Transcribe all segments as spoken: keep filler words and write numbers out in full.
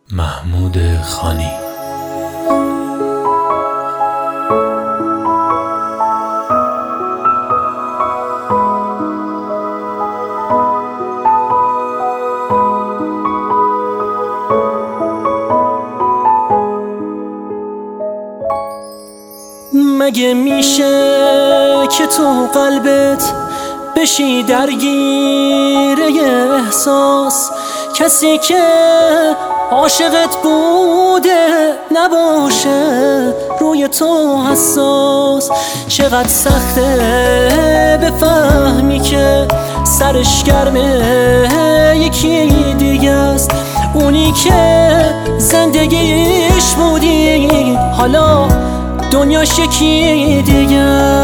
محمود خانی. مگه میشه که تو قلبت بشی درگیر احساس، کسی که عاشقت بوده نباشه روی تو حساس؟ چقدر سخته بفهمی که سرش گرمه یکی دیگه است، اونی که زندگیش بودی حالا دنیاش یکی دیگه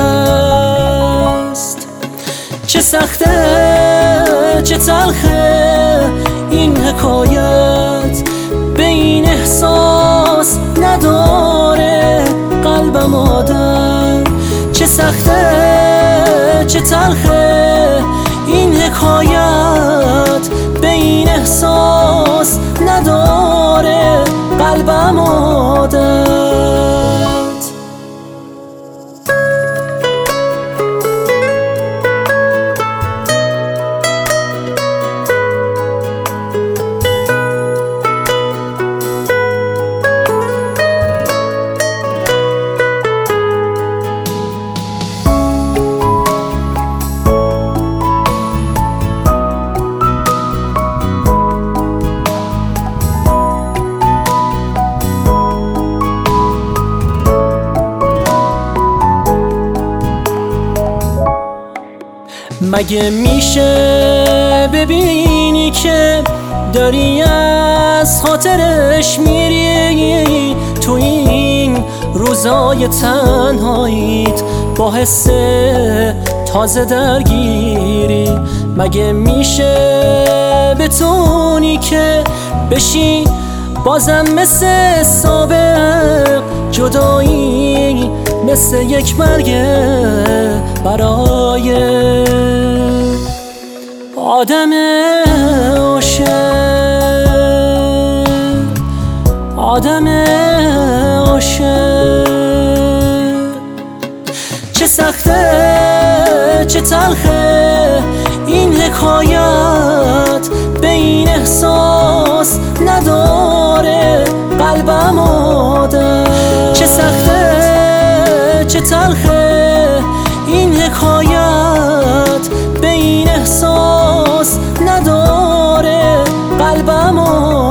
است. چه سخته چه تلخه این حکایت، به این احساس نداره قلبم آدم. چه سخته چه تلخه این حکایت، به این احساس نداره قلبم آدم. مگه میشه ببینی که داری از خاطرش میری، تو این روزای تنهاییت با حس تازه درگیری؟ مگه میشه بتونی که بشی بازم مثل سابق؟ جدایی مثل یک مرگه برای آدم عاشق، آدم عاشق. چه سخته چه تلخه این حکایت، به این احساس نداره قلبم آدم. چه سخته چه تلخه این حکایت، به این احساس نداره قلبم آدم.